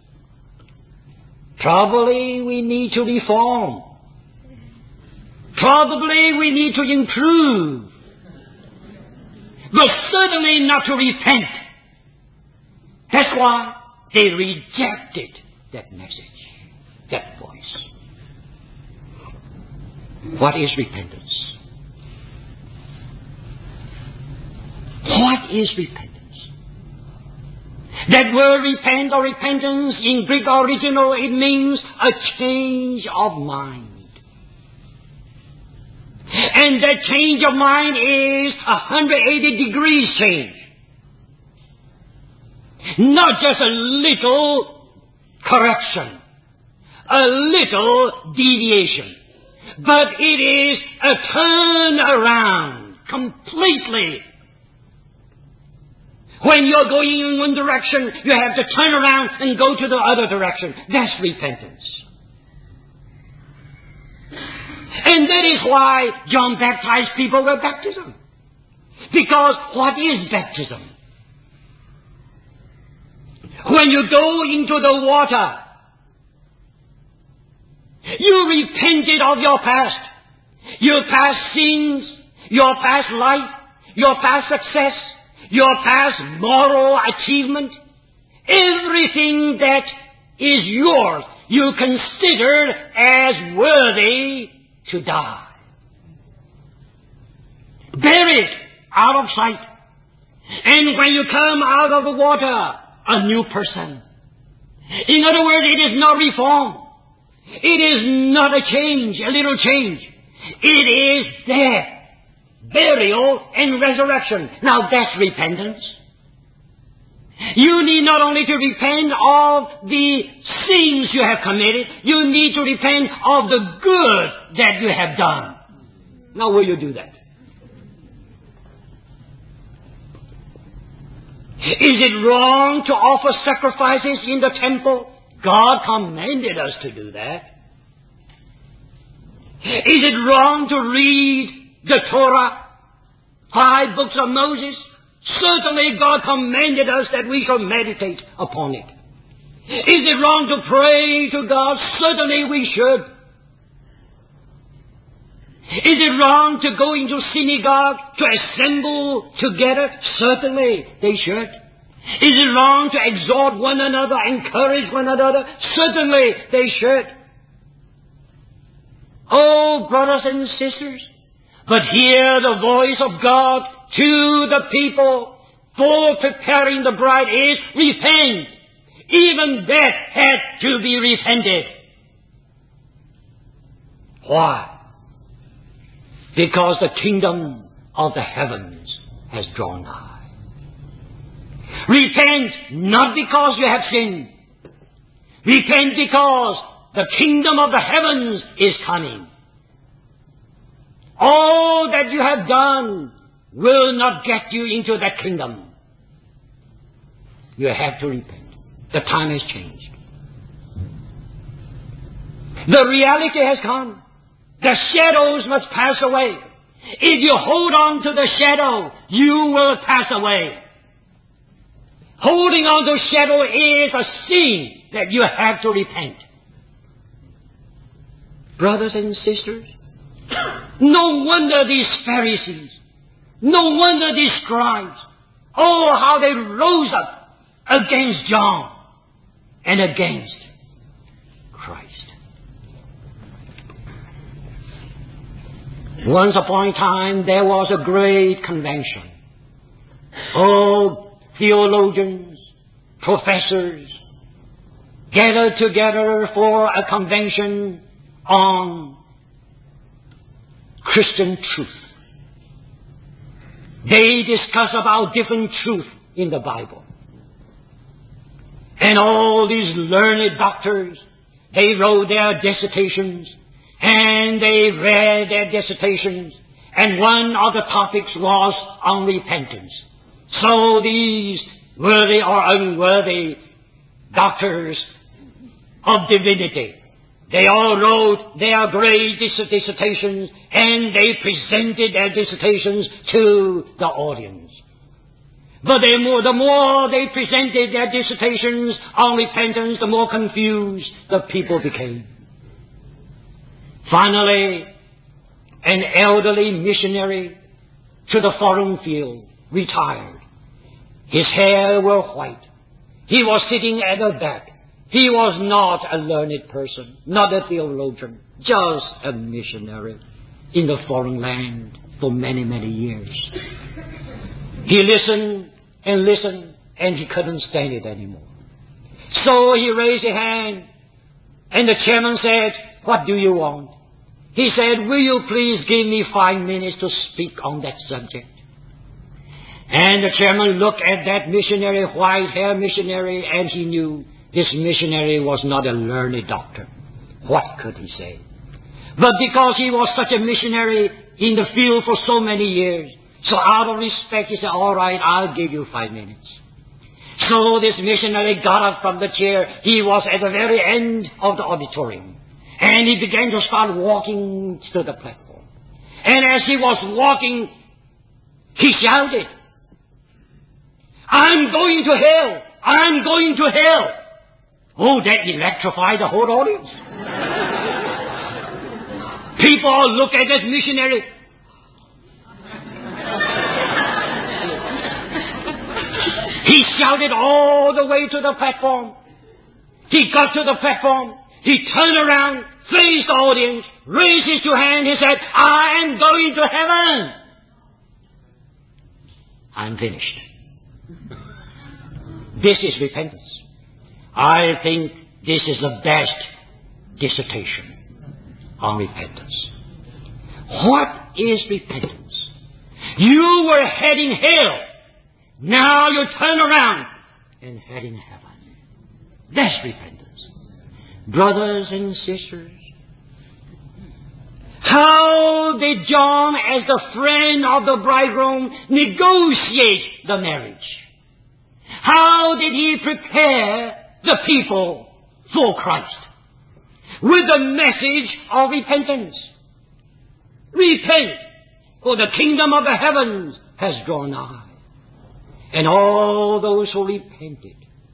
Probably we need to reform. Probably we need to improve. But certainly not to repent. That's why they rejected that message, that voice. What is repentance? What is repentance? That word repent or repentance in Greek original, it means a change of mind. And that change of mind is a one hundred eighty degrees change. Not just a little correction, a little deviation, but it is a turn around completely. When you're going in one direction, you have to turn around and go to the other direction. That's repentance. And that is why John baptized people with baptism. Because what is baptism? When you go into the water, you repented of your past, your past sins, your past life, your past success, your past moral achievement, everything that is yours, you consider as worthy to die. Bury it out of sight. And when you come out of the water, a new person. In other words, it is not reform. It is not a change, a little change. It is death, burial, and resurrection. Now that's repentance. You need not only to repent of the sins you have committed, you need to repent of the good that you have done. Now will you do that? Is it wrong to offer sacrifices in the temple? God commanded us to do that. Is it wrong to read the Torah, five books of Moses? Certainly God commanded us that we should meditate upon it. Is it wrong to pray to God? Certainly we should. Is it wrong to go into synagogue, to assemble together? Certainly they should. Is it wrong to exhort one another, encourage one another? Certainly they should. Oh, brothers and sisters, but hear the voice of God to the people for preparing the bride is, repent. Even death had to be repented. Why? Because the kingdom of the heavens has drawn nigh. Repent not because you have sinned. Repent because the kingdom of the heavens is coming. All that you have done will not get you into that kingdom. You have to repent. The time has changed. The reality has come. The shadows must pass away. If you hold on to the shadow, you will pass away. Holding on to shadow is a sin that you have to repent. Brothers and sisters, no wonder these Pharisees, no wonder these scribes, oh, how they rose up against John and against Christ. Once upon a time, there was a great convention. Oh, theologians, professors, gathered together for a convention on Christian truth. They discuss about different truth in the Bible. And all these learned doctors, they wrote their dissertations, and they read their dissertations, and one of the topics was on repentance. So these worthy or unworthy doctors of divinity, they all wrote their great dissertations, and they presented their dissertations to the audience. But they more, the more they presented their dissertations on repentance, the more confused the people became. Finally, an elderly missionary to the foreign field retired. His hair were white. He was sitting at the back. He was not a learned person, not a theologian, just a missionary in the foreign land for many, many years. He listened and listened, and he couldn't stand it anymore. So he raised a hand, and the chairman said, "What do you want?" He said, "Will you please give me five minutes to speak on that subject?" And the chairman looked at that missionary, white-haired missionary, and he knew this missionary was not a learned doctor. What could he say? But because he was such a missionary in the field for so many years, so out of respect, he said, "All right, I'll give you five minutes." So this missionary got up from the chair. He was at the very end of the auditorium. And he began to start walking to the platform. And as he was walking, he shouted, "I'm going to hell! I'm going to hell!" Oh, that electrified the whole audience. People all look at this missionary. He shouted all the way to the platform. He got to the platform. He turned around, faced the audience, raised his two hands. He said, "I am going to heaven. I'm finished." This is repentance. I think this is the best dissertation on repentance. What is repentance? You were heading hell. Now you turn around and heading heaven. That's repentance. Brothers and sisters, how did John, as the friend of the bridegroom, negotiate the marriage? How did he prepare the people for Christ? With the message of repentance. Repent, for the kingdom of the heavens has drawn nigh. And all those who repented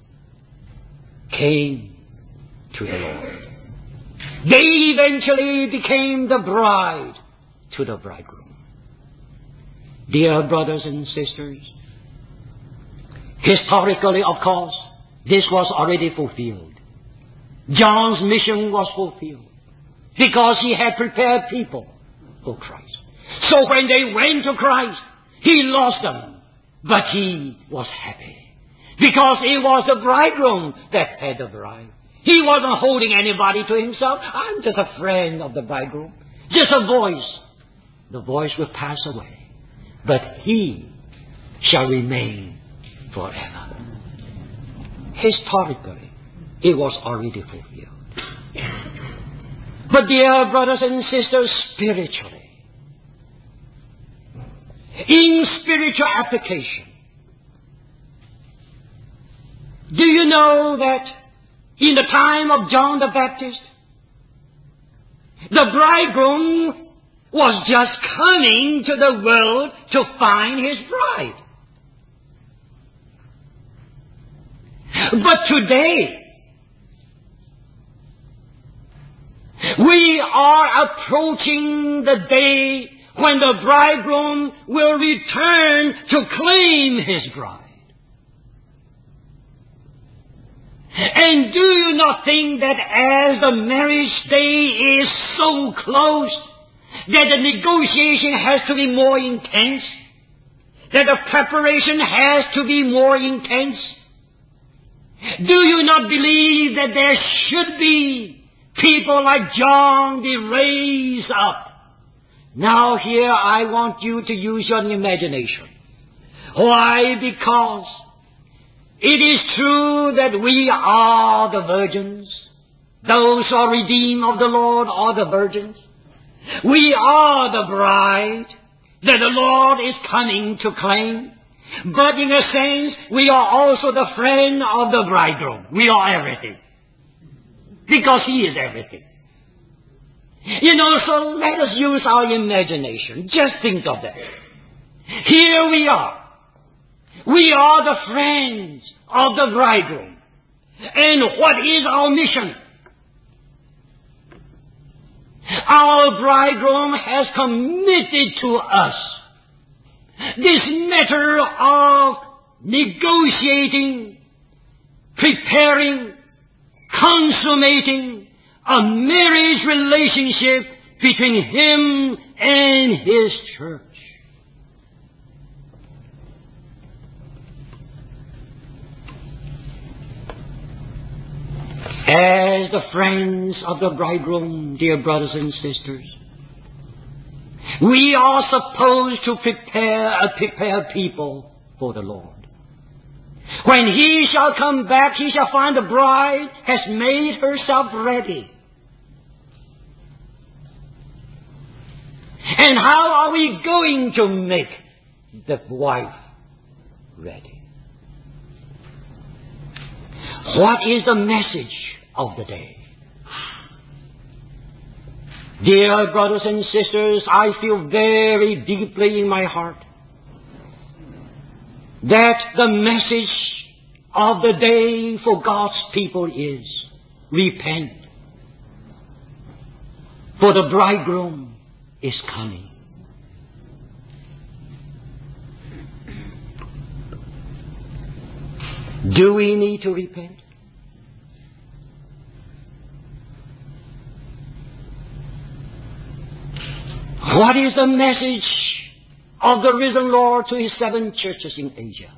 came to the Lord. They eventually became the bride to the bridegroom. Dear brothers and sisters, historically, of course, this was already fulfilled. John's mission was fulfilled because he had prepared people for Christ. So when they went to Christ, he lost them, but he was happy because it was the bridegroom that had the bride. He wasn't holding anybody to himself. I'm just a friend of the bridegroom, just a voice. The voice will pass away, but he shall remain forever. Historically, it was already fulfilled. But dear brothers and sisters, spiritually, in spiritual application, do you know that in the time of John the Baptist, the bridegroom was just coming to the world to find his bride? But today, we are approaching the day when the bridegroom will return to claim his bride. And do you not think that as the marriage day is so close, that the negotiation has to be more intense? That the preparation has to be more intense? Do you not believe that there should be people like John be raised up? Now here I want you to use your imagination. Why? Because it is true that we are the virgins. Those who are redeemed of the Lord are the virgins. We are the bride that the Lord is coming to claim. But in a sense, we are also the friend of the bridegroom. We are everything. Because he is everything. You know, so let us use our imagination. Just think of that. Here we are. We are the friends of the bridegroom. And what is our mission? Our bridegroom has committed to us this matter of negotiating, preparing, consummating a marriage relationship between him and his church. As the friends of the bridegroom, dear brothers and sisters, we are supposed to prepare a prepare people for the Lord. When he shall come back, he shall find the bride has made herself ready. And how are we going to make the wife ready? What is the message of the day? Dear brothers and sisters, I feel very deeply in my heart that the message of the day for God's people is repent, for the bridegroom is coming. Do we need to repent? What is the message of the risen Lord to his seven churches in Asia?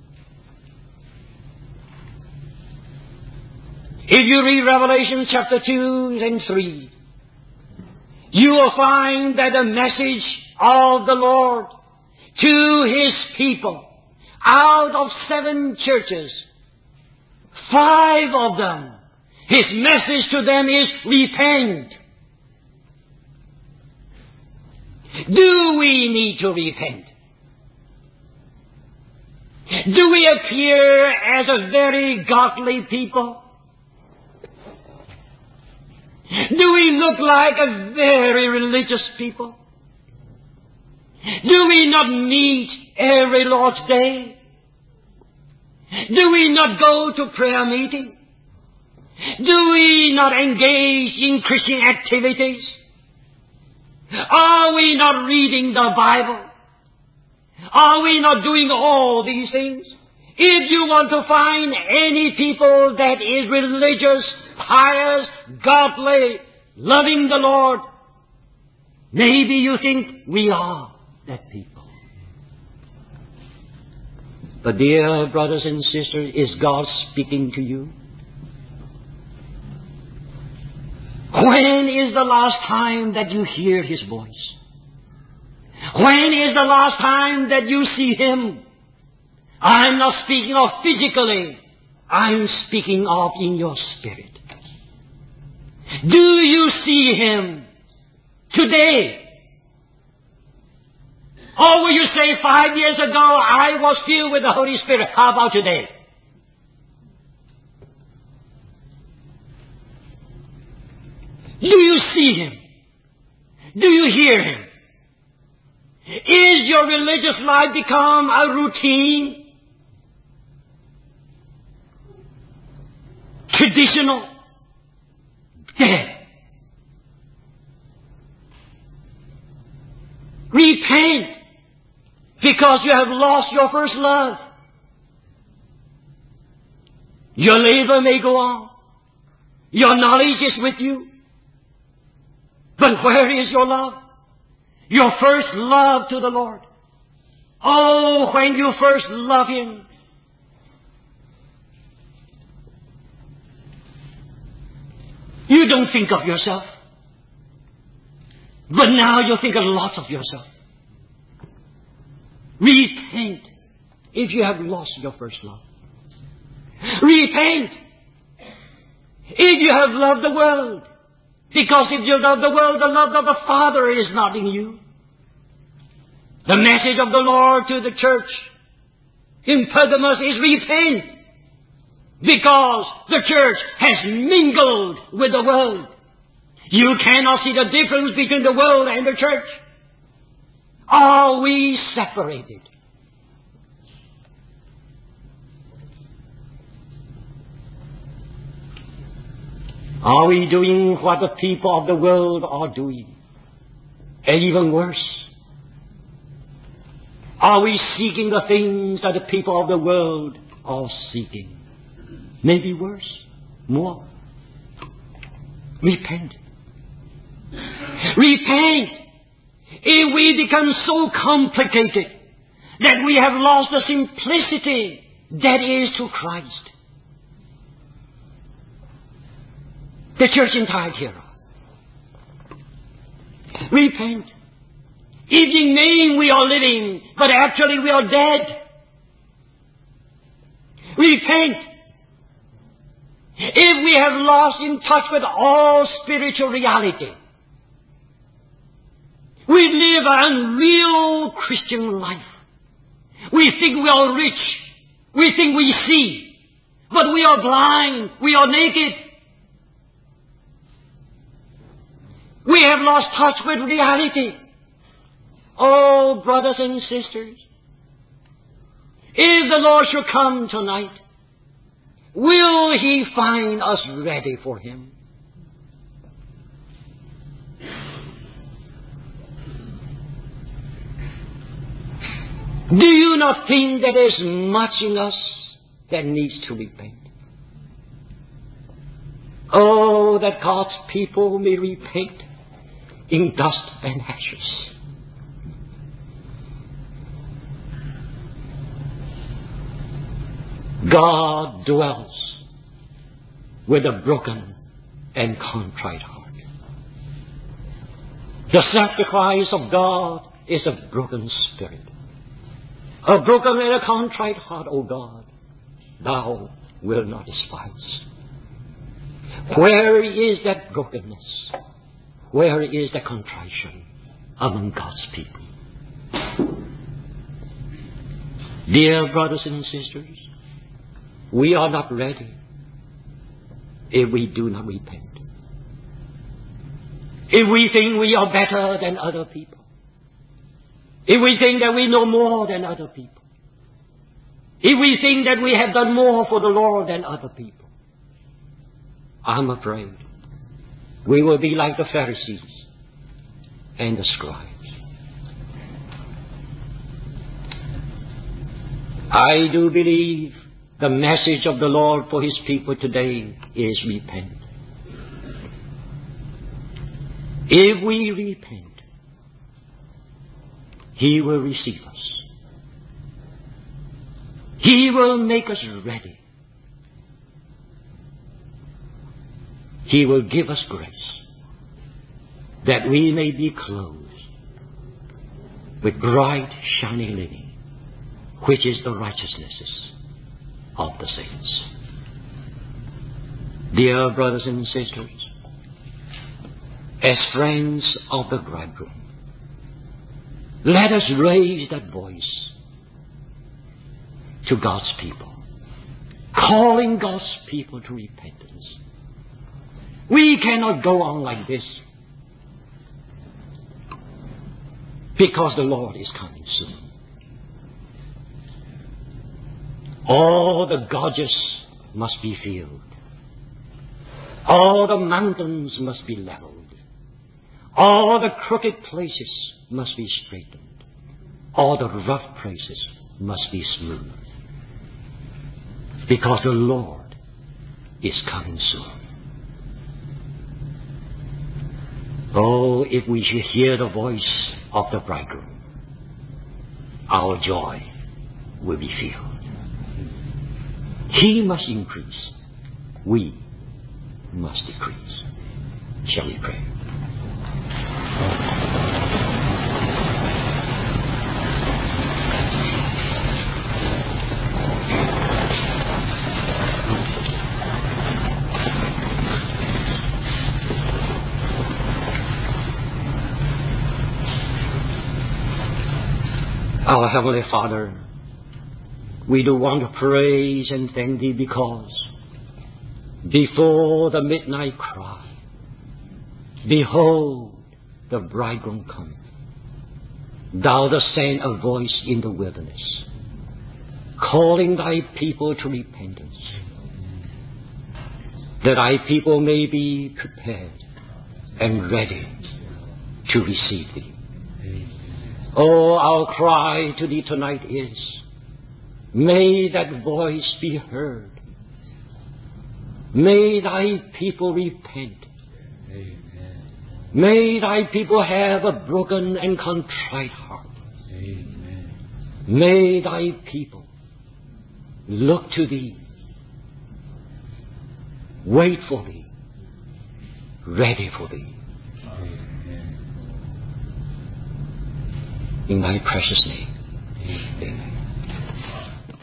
If you read Revelation chapter two and three, you will find that the message of the Lord to his people, out of seven churches, five of them, his message to them is repent. Do we need to repent? Do we appear as a very godly people? Do we look like a very religious people? Do we not meet every Lord's Day? Do we not go to prayer meeting? Do we not engage in Christian activities? Are we not reading the Bible? Are we not doing all these things? If you want to find any people that is religious, pious, godly, loving the Lord, maybe you think we are that people. But dear brothers and sisters, is God speaking to you? When is the last time that you hear His voice? When is the last time that you see Him? I'm not speaking of physically. I'm speaking of in your spirit. Do you see Him today? Or will you say, five years ago I was filled with the Holy Spirit. How about today? Do you see Him? Do you hear Him? Is your religious life become a routine? Traditional? Dead. Repent, because you have lost your first love. Your labor may go on. Your knowledge is with you. But where is your love? Your first love to the Lord. Oh, when you first love Him. You don't think of yourself. But now you think a lot of yourself. Repent if you have lost your first love. Repent if you have loved the world. Because if you love the world, the love of the Father is not in you. The message of the Lord to the church in Pergamos is repent. Because the church has mingled with the world. You cannot see the difference between the world and the church. Are we separated? Are we doing what the people of the world are doing? And even worse, are we seeking the things that the people of the world are seeking? Maybe worse, more. Repent. Repent. If we become so complicated that we have lost the simplicity that is to Christ. The church in Thyatira. Repent. If in name we are living, but actually we are dead. Repent. If we have lost in touch with all spiritual reality. We live an unreal Christian life. We think we are rich. We think we see. But we are blind. We are naked. We have lost touch with reality. Oh, brothers and sisters, if the Lord should come tonight, will He find us ready for Him? Do you not think that there is much in us that needs to repent? Oh, that God's people may repent in dust and ashes. God dwells with a broken and contrite heart. The sacrifice of God is a broken spirit. A broken and a contrite heart, O God, Thou wilt not despise. Where is that brokenness? Where is the contrition among God's people? Dear brothers and sisters, we are not ready if we do not repent. If we think we are better than other people, if we think that we know more than other people, if we think that we have done more for the Lord than other people, I'm afraid we will be like the Pharisees and the scribes. I do believe the message of the Lord for His people today is repent. If we repent, He will receive us. He will make us ready. He will give us grace that we may be clothed with bright, shining linen, which is the righteousnesses of the saints. Dear brothers and sisters, as friends of the bridegroom, let us raise that voice to God's people, calling God's people to repentance. We cannot go on like this because the Lord is coming soon. All the gorges must be filled. All the mountains must be leveled. All the crooked places must be straightened. All the rough places must be smooth. Because the Lord is coming soon. Oh, if we should hear the voice of the bridegroom, our joy will be filled. He must increase. We must decrease. Shall we pray? Our Heavenly Father, we do want to praise and thank Thee because before the midnight cry, behold, the bridegroom cometh. Thou dost send a voice in the wilderness, calling Thy people to repentance, that Thy people may be prepared and ready to receive Thee. Oh, our cry to Thee tonight is, may that voice be heard. May Thy people repent. Amen. May Thy people have a broken and contrite heart. Amen. May Thy people look to Thee, wait for Thee, ready for Thee. In Thy precious name.